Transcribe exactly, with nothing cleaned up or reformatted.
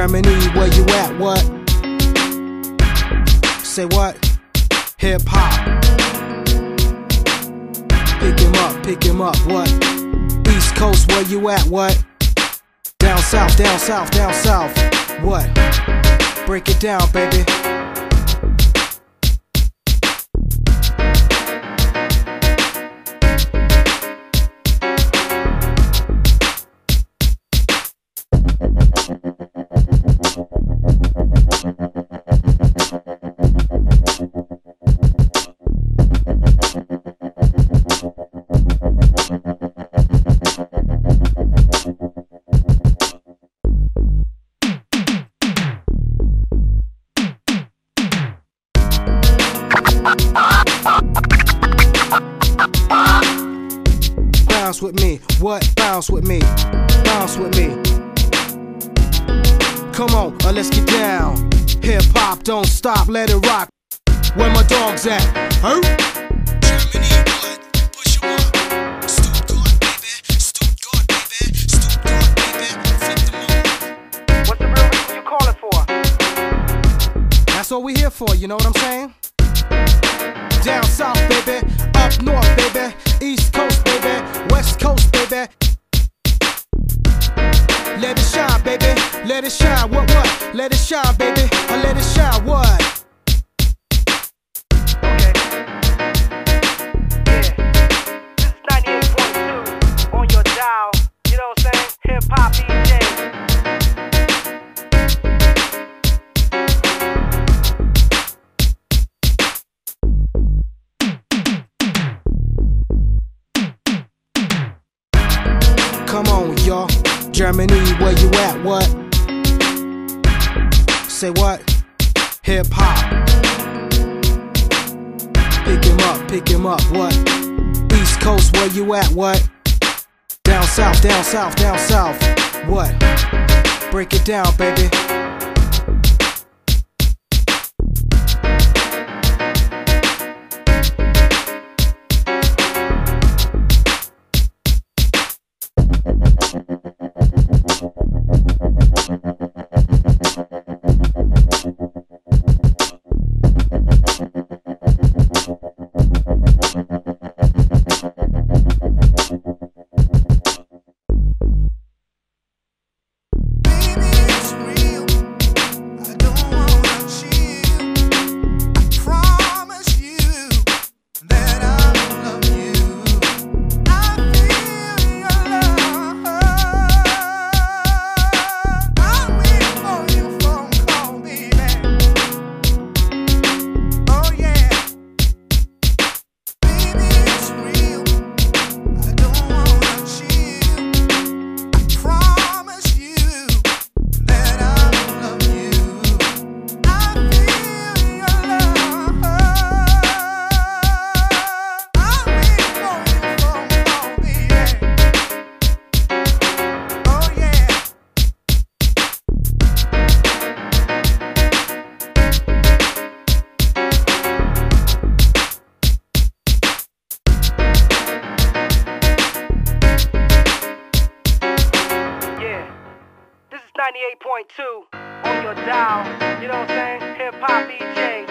Germany, where you at, what? Say what? Hip hop. Pick him up, pick him up, what? East Coast, where you at, what? Down south, down south, down south, what? Break it down, baby. Bounce with me, what? Bounce with me, bounce with me. Come on, uh, let's get down. Hip hop, don't stop, let it rock. Where my dogs at? Huh? Germany, what? Push 'em up. Stuttgart, baby. Stuttgart, baby. Stuttgart, baby. Flip the move. What's the real reason you calling for? That's what we here for, you know what I'm saying? Down south, baby. Up north, baby. East Coast, baby. West Coast, baby. Let it shine, baby. Let it shine. What, what? Let it shine, baby. I let it shine. What? Okay. Yeah. This is ninety-eight point two on your dial. You know what I'm saying? Hip Hop D J. Come on, y'all. Germany, where you at, what? Say what? Hip hop. Pick him up, pick him up, what? East Coast, where you at, what? Down south, down south, down south, what? Break it down, baby. ninety-eight point two on your dial. You know what I'm saying? Hip Hop D J.